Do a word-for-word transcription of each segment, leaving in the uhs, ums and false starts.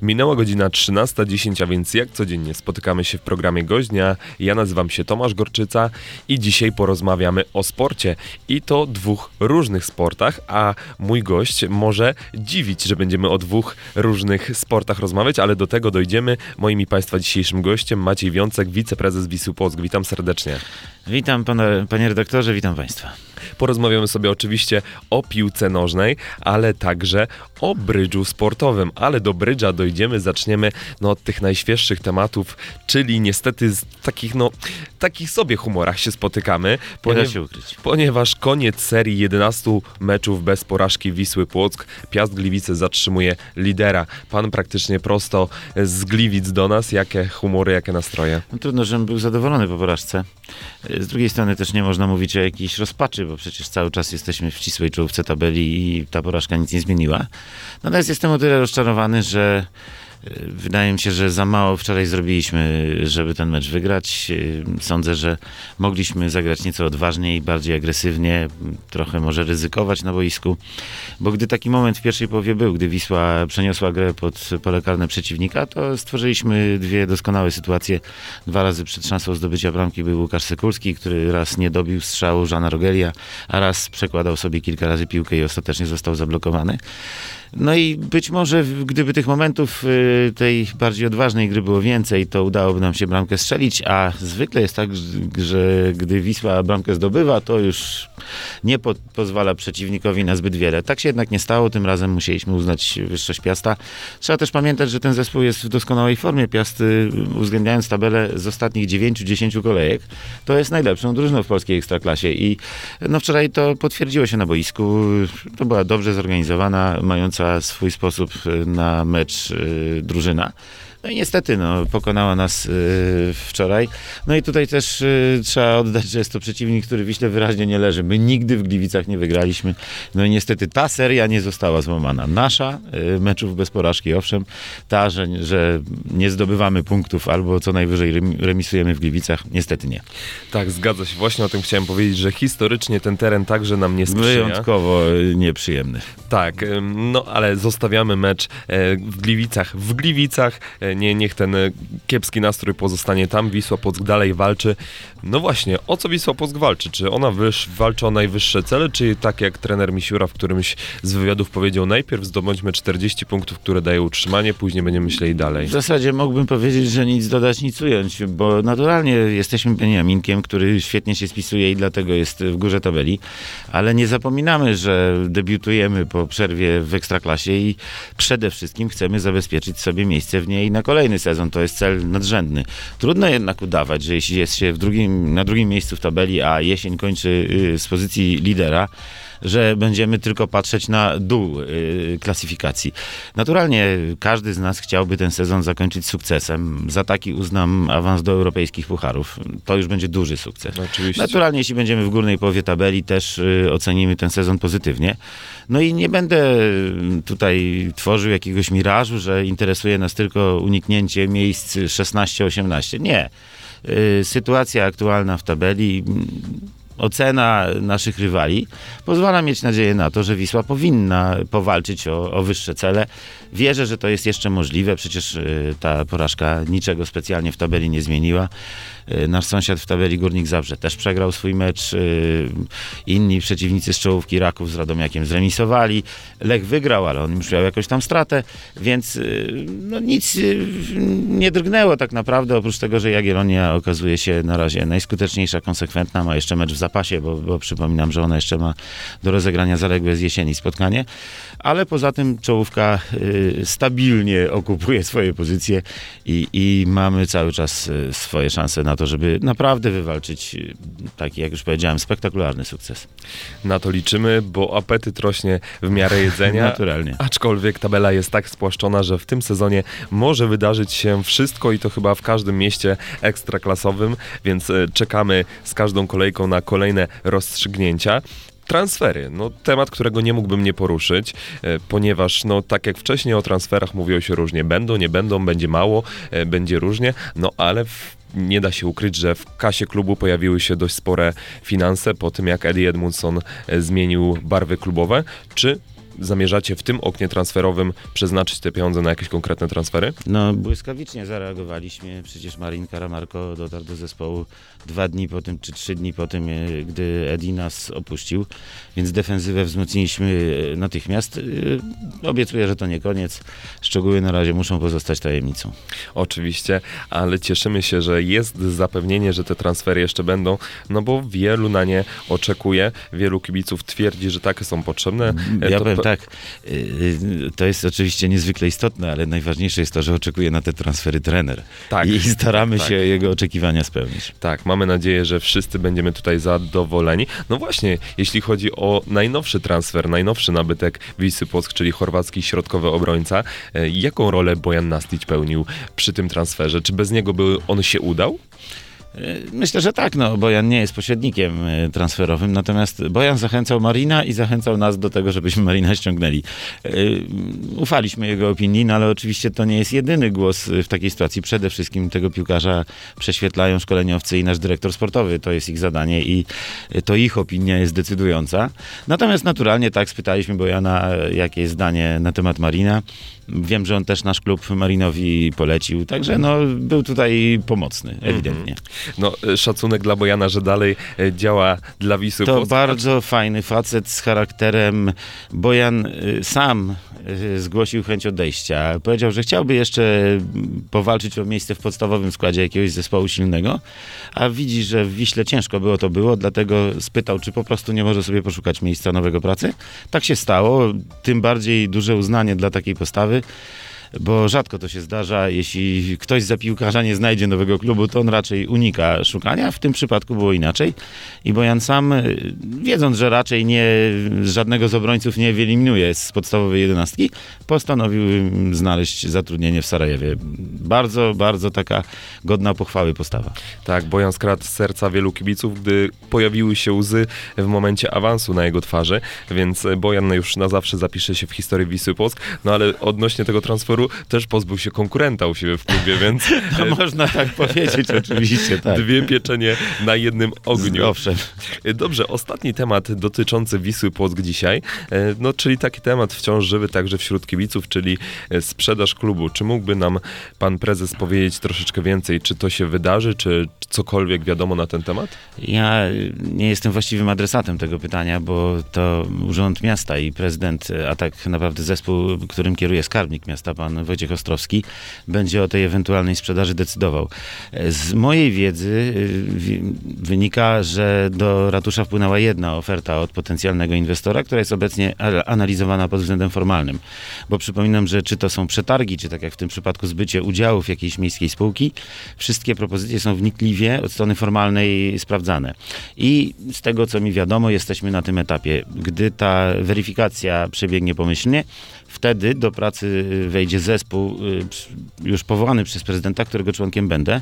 Minęła godzina trzynasta dziesięć, a więc jak codziennie spotykamy się w programie Gość Dnia. Ja nazywam się Tomasz Gorczyca i dzisiaj porozmawiamy o sporcie. I to dwóch różnych sportach, a mój gość może dziwić, że będziemy o dwóch różnych sportach rozmawiać, ale do tego dojdziemy. Moim i Państwa dzisiejszym gościem Maciej Wiącek, wiceprezes Wisły Płock. Witam serdecznie. Witam pana, panie redaktorze, witam Państwa. Porozmawiamy sobie oczywiście o piłce nożnej, ale także o brydżu sportowym. Ale do brydża dojdziemy, zaczniemy no, od tych najświeższych tematów, czyli niestety z takich, no, takich sobie humorach się spotykamy. Poniew- Nie da się ukryć. Ponieważ koniec serii jedenastu meczów bez porażki Wisły Płock. Piast Gliwice zatrzymuje lidera. Pan praktycznie prosto z Gliwic do nas. Jakie humory, jakie nastroje? No, trudno, żebym był zadowolony po porażce. Z drugiej strony też nie można mówić o jakiejś rozpaczy, bo przecież cały czas jesteśmy w ścisłej czołówce tabeli i ta porażka nic nie zmieniła. Natomiast jestem o tyle rozczarowany, że wydaje mi się, że za mało wczoraj zrobiliśmy, żeby ten mecz wygrać. Sądzę, że mogliśmy zagrać nieco odważniej, bardziej agresywnie, trochę może ryzykować na boisku, bo gdy taki moment w pierwszej połowie był, gdy Wisła przeniosła grę pod pole karne przeciwnika, to stworzyliśmy dwie doskonałe sytuacje. Dwa razy przed szansą zdobycia bramki był Łukasz Sykulski, który raz nie dobił strzału Żana Rogelia, a raz przekładał sobie kilka razy piłkę i ostatecznie został zablokowany. No i być może gdyby tych momentów tej bardziej odważnej gry było więcej, to udałoby nam się bramkę strzelić, a zwykle jest tak, że gdy Wisła bramkę zdobywa, to już nie po- pozwala przeciwnikowi na zbyt wiele. Tak się jednak nie stało, tym razem musieliśmy uznać wyższość Piasta. Trzeba też pamiętać, że ten zespół jest w doskonałej formie. Piast, uwzględniając tabelę z ostatnich dziewięciu dziesięciu kolejek, to jest najlepszą drużyną w polskiej ekstraklasie i no wczoraj to potwierdziło się na boisku. To była dobrze zorganizowana, mająca swój sposób na mecz y, drużyna. No i niestety no, pokonała nas y, wczoraj. No i tutaj też y, trzeba oddać, że jest to przeciwnik, który Wiśle wyraźnie nie leży. My nigdy w Gliwicach nie wygraliśmy. No i niestety ta seria nie została złamana. Nasza y, meczów bez porażki, owszem, ta, że, że nie zdobywamy punktów albo co najwyżej remisujemy w Gliwicach, niestety nie. Tak, zgadza się. Właśnie o tym chciałem powiedzieć, że historycznie ten teren także nam nie sprzyja. Wyjątkowo nieprzyjemny. Tak, no ale zostawiamy mecz w Gliwicach. W Gliwicach Nie, niech ten kiepski nastrój pozostanie tam. Wisła Płock dalej walczy. No właśnie, o co Wisła Płock walczy? Czy ona wyż, walczy o najwyższe cele, czy tak jak trener Misiura w którymś z wywiadów powiedział, najpierw zdobądźmy czterdzieści punktów, które dają utrzymanie, później będziemy myśleli dalej. W zasadzie mógłbym powiedzieć, że nic dodać, nic ująć, bo naturalnie jesteśmy Beniaminkiem, który świetnie się spisuje i dlatego jest w górze tabeli, ale nie zapominamy, że debiutujemy po przerwie w Ekstraklasie i przede wszystkim chcemy zabezpieczyć sobie miejsce w niej na kolejny sezon. To jest cel nadrzędny. Trudno jednak udawać, że jeśli jest się w drugim, na drugim miejscu w tabeli, a jesień kończy z pozycji lidera, że będziemy tylko patrzeć na dół y, klasyfikacji. Naturalnie każdy z nas chciałby ten sezon zakończyć sukcesem. Za taki uznam awans do europejskich pucharów. To już będzie duży sukces. Oczywiście. Naturalnie jeśli będziemy w górnej połowie tabeli, też y, ocenimy ten sezon pozytywnie. No i nie będę tutaj tworzył jakiegoś mirażu, że interesuje nas tylko uniknięcie miejsc szesnaście osiemnaście. Nie. Y, sytuacja aktualna w tabeli, ocena naszych rywali pozwala mieć nadzieję na to, że Wisła powinna powalczyć o, o wyższe cele. Wierzę, że to jest jeszcze możliwe. Przecież y, ta porażka niczego specjalnie w tabeli nie zmieniła. Y, nasz sąsiad w tabeli Górnik Zabrze też przegrał swój mecz. Y, inni przeciwnicy z czołówki Raków z Radomiakiem zremisowali. Lech wygrał, ale on już miał jakąś tam stratę, więc y, no, nic y, nie drgnęło tak naprawdę, oprócz tego, że Jagiellonia okazuje się na razie najskuteczniejsza, konsekwentna, ma jeszcze mecz w zapasie, bo, bo przypominam, że ona jeszcze ma do rozegrania zaległe z jesieni spotkanie, ale poza tym czołówka y, stabilnie okupuje swoje pozycje i, i mamy cały czas y, swoje szanse na to, żeby naprawdę wywalczyć y, taki, jak już powiedziałem, spektakularny sukces. Na to liczymy, bo apetyt rośnie w miarę jedzenia. Naturalnie. Aczkolwiek tabela jest tak spłaszczona, że w tym sezonie może wydarzyć się wszystko i to chyba w każdym mieście ekstraklasowym, więc y, czekamy z każdą kolejką na kolejne rozstrzygnięcia. Transfery, no temat, którego nie mógłbym nie poruszyć, e, ponieważ no tak jak wcześniej o transferach mówiło się różnie, będą, nie będą, będzie mało, e, będzie różnie, no ale w, nie da się ukryć, że w kasie klubu pojawiły się dość spore finanse po tym, jak Eddie Edmundson e, zmienił barwy klubowe. Czy zamierzacie w tym oknie transferowym przeznaczyć te pieniądze na jakieś konkretne transfery? No błyskawicznie zareagowaliśmy. Przecież Marin Karamarko dotarł do zespołu dwa dni po tym, czy trzy dni po tym, gdy Edi nas opuścił. Więc defensywę wzmocniliśmy natychmiast. Obiecuję, że to nie koniec. Szczegóły na razie muszą pozostać tajemnicą. Oczywiście, ale cieszymy się, że jest zapewnienie, że te transfery jeszcze będą, no bo wielu na nie oczekuje. Wielu kibiców twierdzi, że takie są potrzebne. Ja to powiem pe- tak, to jest oczywiście niezwykle istotne, ale najważniejsze jest to, że oczekuje na te transfery trener. Tak, I staramy tak. się jego oczekiwania spełnić. Tak, mamy nadzieję, że wszyscy będziemy tutaj zadowoleni. No właśnie, jeśli chodzi o najnowszy transfer, najnowszy nabytek Wisły Płock, czyli chorwacki środkowy obrońca, jaką rolę Bojan Nastić pełnił przy tym transferze? Czy bez niego by on się udał? Myślę, że tak, no Bojan nie jest pośrednikiem transferowym, natomiast Bojan zachęcał Marina i zachęcał nas do tego, żebyśmy Marina ściągnęli. Ufaliśmy jego opinii, no ale oczywiście to nie jest jedyny głos w takiej sytuacji. Przede wszystkim tego piłkarza prześwietlają szkoleniowcy i nasz dyrektor sportowy. To jest ich zadanie i to ich opinia jest decydująca. Natomiast naturalnie tak, spytaliśmy Bojana, jakie jest zdanie na temat Marina. Wiem, że on też nasz klub Marinowi polecił, także no, był tutaj pomocny, ewidentnie. Mm-hmm. No, szacunek dla Bojana, że dalej działa dla Wisły To Płock. bardzo fajny facet z charakterem. Bojan sam zgłosił chęć odejścia. Powiedział, że chciałby jeszcze powalczyć o miejsce w podstawowym składzie jakiegoś zespołu silnego, a widzi, że w Wiśle ciężko było to było, dlatego spytał, czy po prostu nie może sobie poszukać miejsca nowego pracy. Tak się stało, tym bardziej duże uznanie dla takiej postawy, bo rzadko to się zdarza. Jeśli ktoś za piłkarza nie znajdzie nowego klubu, to on raczej unika szukania. W tym przypadku było inaczej. I Bojan sam, wiedząc, że raczej nie, żadnego z obrońców nie wyeliminuje z podstawowej jedenastki, postanowił znaleźć zatrudnienie w Sarajewie. Bardzo, bardzo taka godna pochwały postawa. Tak, Bojan skradł serca wielu kibiców, gdy pojawiły się łzy w momencie awansu na jego twarzy, więc Bojan już na zawsze zapisze się w historii Wisły Płock. No ale odnośnie tego transferu też pozbył się konkurenta u siebie w klubie, więc... No można tak powiedzieć, oczywiście, tak. Dwie pieczenie na jednym ogniu. Owszem. Dobrze, ostatni temat dotyczący Wisły Płock dzisiaj, no czyli taki temat wciąż żywy także wśród kibiców, czyli sprzedaż klubu. Czy mógłby nam pan prezes powiedzieć troszeczkę więcej, czy to się wydarzy, czy cokolwiek wiadomo na ten temat? Ja nie jestem właściwym adresatem tego pytania, bo to Urząd Miasta i prezydent, a tak naprawdę zespół, którym kieruje skarbnik miasta, pan Wojciech Ostrowski, będzie o tej ewentualnej sprzedaży decydował. Z mojej wiedzy wynika, że do ratusza wpłynęła jedna oferta od potencjalnego inwestora, która jest obecnie analizowana pod względem formalnym. Bo przypominam, że czy to są przetargi, czy tak jak w tym przypadku zbycie udziałów jakiejś miejskiej spółki, wszystkie propozycje są wnikliwie od strony formalnej sprawdzane. I z tego, co mi wiadomo, jesteśmy na tym etapie. Gdy ta weryfikacja przebiegnie pomyślnie, wtedy do pracy wejdzie zespół już powołany przez prezydenta, którego członkiem będę,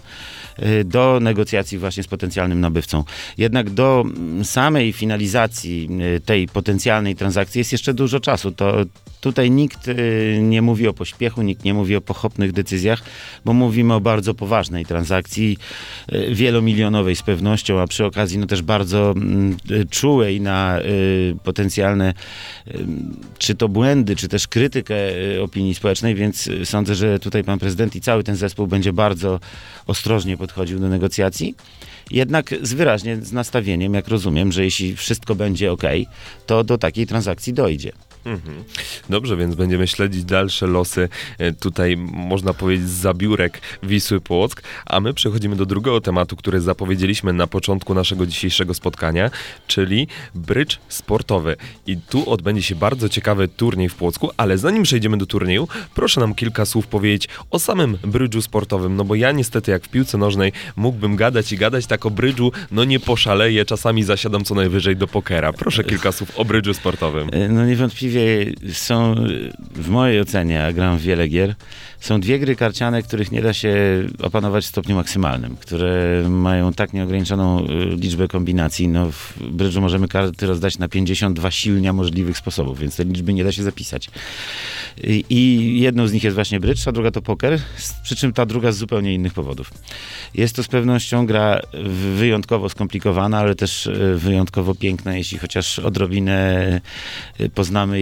do negocjacji właśnie z potencjalnym nabywcą. Jednak do samej finalizacji tej potencjalnej transakcji jest jeszcze dużo czasu. To tutaj nikt nie mówi o pośpiechu, nikt nie mówi o pochopnych decyzjach, bo mówimy o bardzo poważnej transakcji, wielomilionowej z pewnością, a przy okazji no też bardzo czułej na potencjalne czy to błędy, czy też krytykę opinii społecznej, więc sądzę, że tutaj pan prezydent i cały ten zespół będzie bardzo ostrożnie podchodził do negocjacji. Jednak z wyraźnie z nastawieniem, jak rozumiem, że jeśli wszystko będzie ok, to do takiej transakcji dojdzie. Mhm. Dobrze, więc będziemy śledzić dalsze losy tutaj, można powiedzieć, z zabiórek Wisły Płock, a my przechodzimy do drugiego tematu, który zapowiedzieliśmy na początku naszego dzisiejszego spotkania, czyli brydż sportowy. I tu odbędzie się bardzo ciekawy turniej w Płocku, ale zanim przejdziemy do turnieju, proszę nam kilka słów powiedzieć o samym brydżu sportowym, no bo ja niestety jak w piłce nożnej mógłbym gadać i gadać, tak o brydżu no nie poszaleję, czasami zasiadam co najwyżej do pokera. Proszę kilka słów o brydżu sportowym. No niewątpliwie są, w mojej ocenie, a gram w wiele gier, są dwie gry karciane, których nie da się opanować w stopniu maksymalnym, które mają tak nieograniczoną liczbę kombinacji. No w brydżu możemy karty rozdać na pięćdziesiąt dwa silnia możliwych sposobów, więc te liczby nie da się zapisać. I, i jedną z nich jest właśnie brydż, a druga to poker, przy czym ta druga z zupełnie innych powodów. Jest to z pewnością gra wyjątkowo skomplikowana, ale też wyjątkowo piękna, jeśli chociaż odrobinę poznamy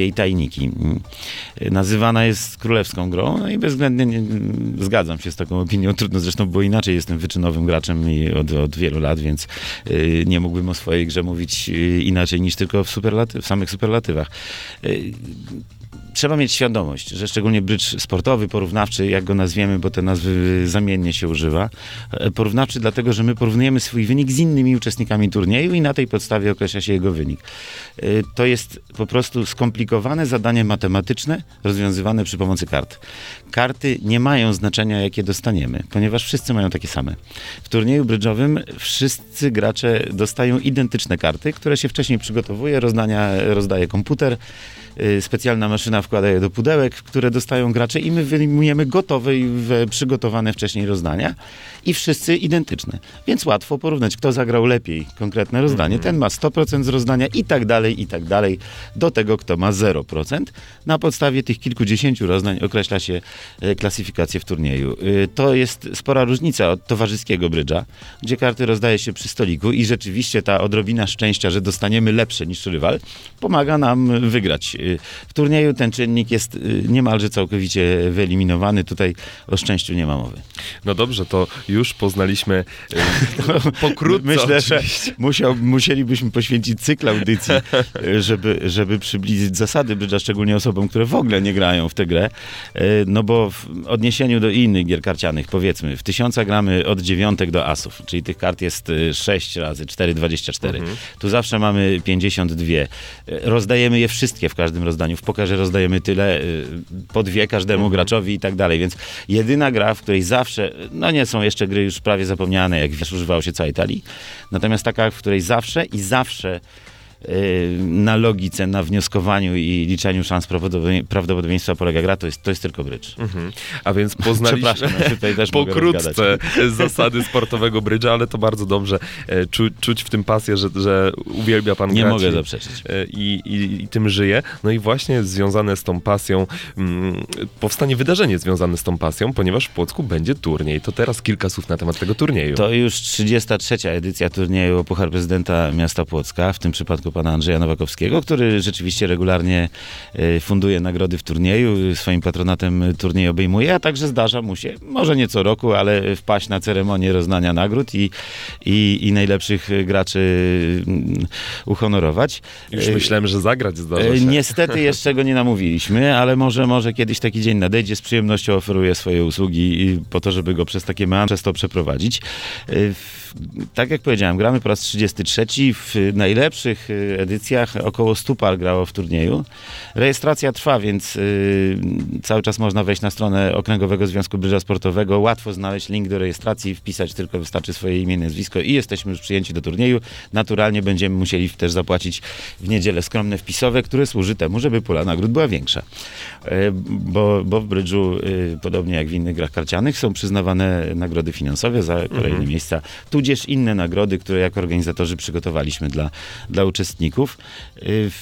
jej tajniki. Nazywana jest królewską grą, no i bezwzględnie nie, zgadzam się z taką opinią. Trudno zresztą było inaczej. Jestem wyczynowym graczem i od, od wielu lat, więc y, nie mógłbym o swojej grze mówić y, inaczej niż tylko w, superlaty, w samych superlatywach. Y, Trzeba mieć świadomość, że szczególnie brydż sportowy, porównawczy, jak go nazwiemy, bo te nazwy zamiennie się używa, porównawczy dlatego, że my porównujemy swój wynik z innymi uczestnikami turnieju i na tej podstawie określa się jego wynik. To jest po prostu skomplikowane zadanie matematyczne rozwiązywane przy pomocy kart. Karty nie mają znaczenia, jakie dostaniemy, ponieważ wszyscy mają takie same. W turnieju brydżowym wszyscy gracze dostają identyczne karty, które się wcześniej przygotowuje, rozdania rozdaje komputer, specjalna maszyna wkłada je do pudełek, które dostają gracze i my wyjmujemy gotowe i przygotowane wcześniej rozdania i wszyscy identyczne. Więc łatwo porównać, kto zagrał lepiej konkretne rozdanie. Ten ma sto procent z rozdania i tak dalej, i tak dalej, do tego, kto ma zero procent. Na podstawie tych kilkudziesięciu rozdań określa się klasyfikację w turnieju. To jest spora różnica od towarzyskiego brydża, gdzie karty rozdaje się przy stoliku i rzeczywiście ta odrobina szczęścia, że dostaniemy lepsze niż rywal, pomaga nam wygrać. W turnieju ten czynnik jest niemalże całkowicie wyeliminowany. Tutaj o szczęściu nie ma mowy. No dobrze, to już poznaliśmy e, pokrótce. Myślę, że musiał, musielibyśmy poświęcić cykl audycji, żeby, żeby przybliżyć zasady brydża, szczególnie osobom, które w ogóle nie grają w tę grę. No bo w odniesieniu do innych gier karcianych, powiedzmy, w tysiąca gramy od dziewiątek do asów, czyli tych kart jest sześć razy cztery, dwadzieścia cztery. Mhm. Tu zawsze mamy pięćdziesiąt dwa. Rozdajemy je wszystkie w każdym rozdaniu. W pokerze rozdajemy tyle, po dwie każdemu mhm. graczowi i tak dalej, więc jedyna gra, w której zawsze, no nie są jeszcze gry już prawie zapomniane, jak wiesz, używało się całej talii, natomiast taka, w której zawsze i zawsze na logice, na wnioskowaniu i liczeniu szans prawdopodobieństwa polega gra, to jest, to jest tylko brydż. Mhm. A więc poznaliśmy tutaj też pokrótce zasady sportowego brydża, ale to bardzo dobrze czu, czuć w tym pasję, że, że uwielbia pan Nie grać. mogę zaprzeczyć. I, i, I tym żyje. No i właśnie związane z tą pasją mm, powstanie wydarzenie związane z tą pasją, ponieważ w Płocku będzie turniej. To teraz kilka słów na temat tego turnieju. To już trzydziesta trzecia edycja turnieju o Puchar Prezydenta Miasta Płocka, w tym przypadku pana Andrzeja Nowakowskiego, który rzeczywiście regularnie funduje nagrody w turnieju, swoim patronatem turniej obejmuje, a także zdarza mu się, może nie co roku, ale wpaść na ceremonię rozdania nagród i, i, i najlepszych graczy uhonorować. Już myślałem, że zagrać zdarza się. Niestety jeszcze go nie namówiliśmy, ale może, może kiedyś taki dzień nadejdzie. Z przyjemnością oferuję swoje usługi po to, żeby go przez takie meandry przez to przeprowadzić. Tak jak powiedziałem, gramy po raz trzydziesty trzeci. W najlepszych edycjach około stu par grało w turnieju. Rejestracja trwa, więc y, cały czas można wejść na stronę Okręgowego Związku Brydża Sportowego, łatwo znaleźć link do rejestracji, wpisać tylko wystarczy swoje imię i nazwisko i jesteśmy już przyjęci do turnieju. Naturalnie będziemy musieli też zapłacić w niedzielę skromne wpisowe, które służy temu, żeby pula nagród była większa. Y, bo, bo w brydżu, y, podobnie jak w innych grach karcianych, są przyznawane nagrody finansowe za kolejne mhm. miejsca, tudzież inne nagrody, które jako organizatorzy przygotowaliśmy dla, dla uczestników. Y,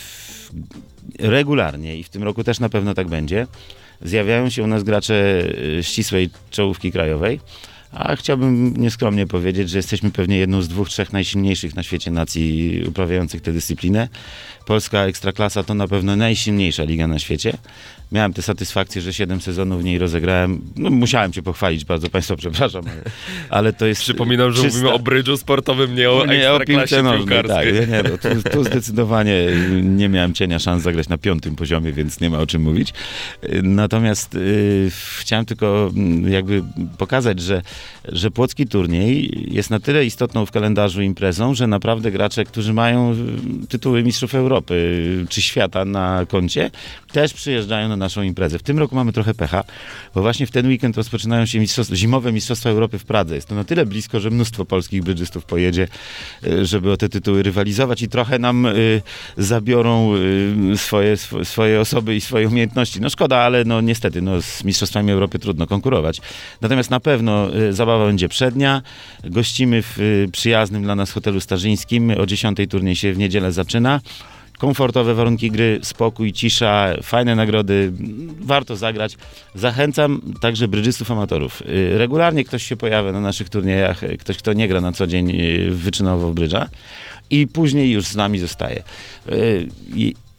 regularnie i w tym roku też na pewno tak będzie, zjawiają się u nas gracze ścisłej czołówki krajowej, a chciałbym nieskromnie powiedzieć, że jesteśmy pewnie jedną z dwóch, trzech najsilniejszych na świecie nacji uprawiających tę dyscyplinę. Polska Ekstraklasa to na pewno najsilniejsza liga na świecie. Miałem tę satysfakcję, że siedem sezonów w niej rozegrałem. No, musiałem cię pochwalić, bardzo państwa przepraszam, ale, ale to jest... Przypominam, że czysta... mówimy o brydżu sportowym, nie o nie ekstraklasie o piłkarskiej. Tak, nie, no, tu, tu zdecydowanie nie miałem cienia szans zagrać na piątym poziomie, więc nie ma o czym mówić. Natomiast yy, chciałem tylko jakby pokazać, że, że płocki turniej jest na tyle istotną w kalendarzu imprezą, że naprawdę gracze, którzy mają tytuły mistrzów Europy czy świata na koncie, też przyjeżdżają na naszą imprezę. W tym roku mamy trochę pecha, bo właśnie w ten weekend rozpoczynają się mistrzostwa, zimowe Mistrzostwa Europy w Pradze. Jest to na tyle blisko, że mnóstwo polskich brydżystów pojedzie, żeby o te tytuły rywalizować i trochę nam y, zabiorą y, swoje, sw swoje osoby i swoje umiejętności. No szkoda, ale no niestety no, z Mistrzostwami Europy trudno konkurować. Natomiast na pewno y, zabawa będzie przednia. Gościmy w y, przyjaznym dla nas hotelu starzyńskim. O dziesiątej turniej się w niedzielę zaczyna. Komfortowe warunki gry, spokój, cisza, fajne nagrody, warto zagrać. Zachęcam także brydżystów amatorów. Regularnie ktoś się pojawia na naszych turniejach, ktoś, kto nie gra na co dzień wyczynowo w brydża i później już z nami zostaje.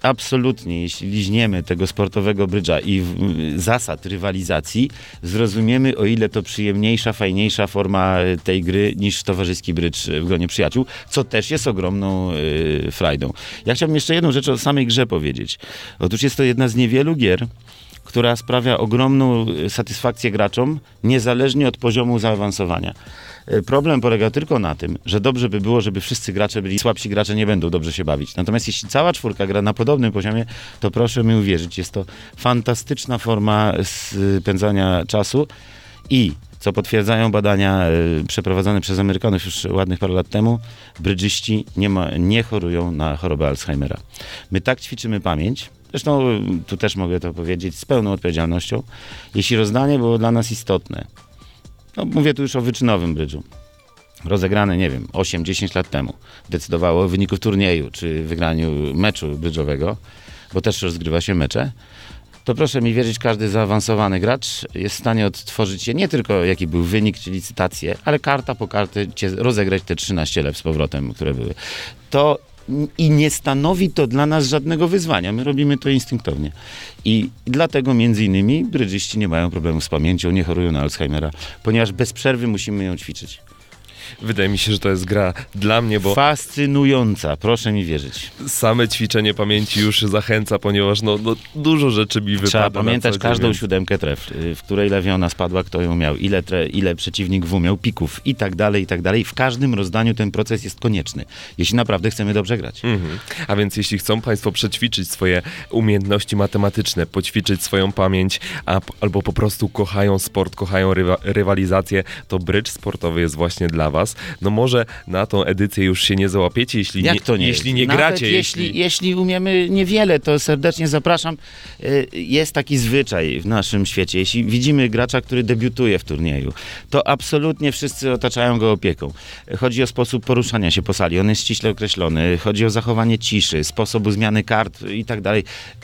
absolutnie, jeśli liźniemy tego sportowego brydża i w, zasad rywalizacji, zrozumiemy, o ile to przyjemniejsza, fajniejsza forma tej gry niż towarzyski brydż w gronie przyjaciół, co też jest ogromną y, frajdą. Ja chciałbym jeszcze jedną rzecz o samej grze powiedzieć. Otóż jest to jedna z niewielu gier, która sprawia ogromną satysfakcję graczom, niezależnie od poziomu zaawansowania. Problem polega tylko na tym, że dobrze by było, żeby wszyscy gracze byli, słabsi gracze nie będą dobrze się bawić. Natomiast jeśli cała czwórka gra na podobnym poziomie, to proszę mi uwierzyć, jest to fantastyczna forma spędzania czasu i co potwierdzają badania y, przeprowadzone przez Amerykanów już ładnych parę lat temu, brydżyści nie, ma, nie chorują na chorobę Alzheimera. My tak ćwiczymy pamięć, zresztą y, tu też mogę to powiedzieć z pełną odpowiedzialnością, jeśli rozdanie było dla nas istotne. No, mówię tu już o wyczynowym brydżu. Rozegrane, nie wiem, osiem dziesięć lat temu decydowało o wyniku turnieju czy wygraniu meczu brydżowego, bo też rozgrywa się mecze. To proszę mi wierzyć, każdy zaawansowany gracz jest w stanie odtworzyć je nie tylko jaki był wynik czy licytację, ale karta po kartę rozegrać te trzynaście lew z powrotem, które były. To i nie stanowi to dla nas żadnego wyzwania. My robimy to instynktownie. I dlatego między innymi brydżyści nie mają problemów z pamięcią, nie chorują na Alzheimera, ponieważ bez przerwy musimy ją ćwiczyć. Wydaje mi się, że to jest gra dla mnie, bo fascynująca, proszę mi wierzyć. Same ćwiczenie pamięci już zachęca, ponieważ no, no, dużo rzeczy mi wypada. Trzeba pamiętać na co dzień, każdą więc... siódemkę tref, w której lewiona spadła, kto ją miał, ile, tre, ile przeciwnik w umiał, pików i tak dalej, i tak dalej. W każdym rozdaniu ten proces jest konieczny, jeśli naprawdę chcemy dobrze grać. Mhm. A więc jeśli chcą Państwo przećwiczyć swoje umiejętności matematyczne, poćwiczyć swoją pamięć, a, albo po prostu kochają sport, kochają rywa, rywalizację, to brydż sportowy jest właśnie dla Was. No może na tą edycję już się nie załapiecie, jeśli Jak nie, to nie jeśli nie Nawet gracie. Jeśli, jeśli... jeśli umiemy niewiele, to serdecznie zapraszam. Jest taki zwyczaj w naszym świecie. Jeśli widzimy gracza, który debiutuje w turnieju, to absolutnie wszyscy otaczają go opieką. Chodzi o sposób poruszania się po sali. On jest ściśle określony. Chodzi o zachowanie ciszy, sposobu zmiany kart i tak dalej.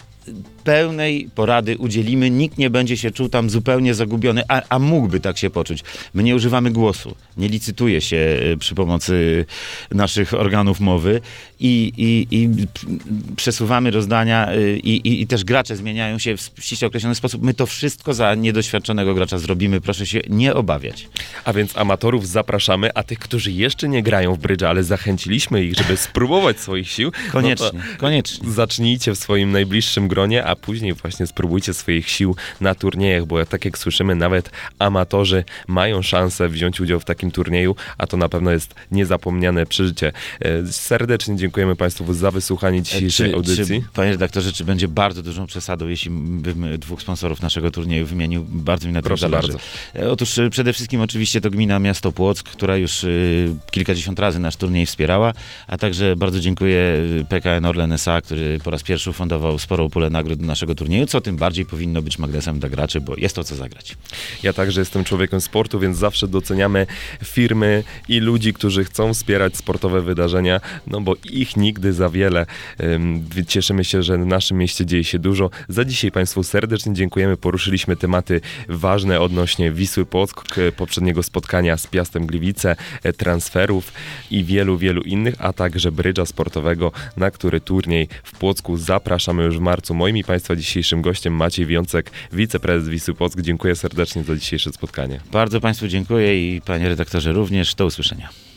Pełnej porady udzielimy, nikt nie będzie się czuł tam zupełnie zagubiony, a, a mógłby tak się poczuć. My nie używamy głosu, nie licytuje się przy pomocy naszych organów mowy i, i, i przesuwamy rozdania i, i, i też gracze zmieniają się w ściśle określony sposób. My to wszystko za niedoświadczonego gracza zrobimy, proszę się nie obawiać. A więc amatorów zapraszamy, a tych, którzy jeszcze nie grają w brydża, ale zachęciliśmy ich, żeby spróbować swoich sił. Koniecznie, no koniecznie. Zacznijcie w swoim najbliższym gronie, a później właśnie spróbujcie swoich sił na turniejach, bo tak jak słyszymy, nawet amatorzy mają szansę wziąć udział w takim turnieju, a to na pewno jest niezapomniane przeżycie. Serdecznie dziękujemy Państwu za wysłuchanie dzisiejszej czy, audycji. Czy, panie redaktorze, czy będzie bardzo dużą przesadą, jeśli bym dwóch sponsorów naszego turnieju wymienił? Bardzo mi na tym Proszę zależy. bardzo. Otóż przede wszystkim oczywiście to gmina Miasto Płock, która już y, kilkadziesiąt razy nasz turniej wspierała, a także bardzo dziękuję P K N Orlen S A, który po raz pierwszy ufundował sporą pulę nagród do naszego turnieju, co tym bardziej powinno być magnesem dla graczy, bo jest to co zagrać. Ja także jestem człowiekiem sportu, więc zawsze doceniamy firmy i ludzi, którzy chcą wspierać sportowe wydarzenia, no bo ich nigdy za wiele. Cieszymy się, że w naszym mieście dzieje się dużo. Za dzisiaj Państwu serdecznie dziękujemy. Poruszyliśmy tematy ważne odnośnie Wisły Płock, poprzedniego spotkania z Piastem Gliwice, transferów i wielu, wielu innych, a także brydża sportowego, na który turniej w Płocku zapraszamy już w marcu. Moim i Państwa dzisiejszym gościem Maciej Wiącek, wiceprezes Wisły Płock. Dziękuję serdecznie za dzisiejsze spotkanie. Bardzo Państwu dziękuję i panie redaktorze również. Do usłyszenia.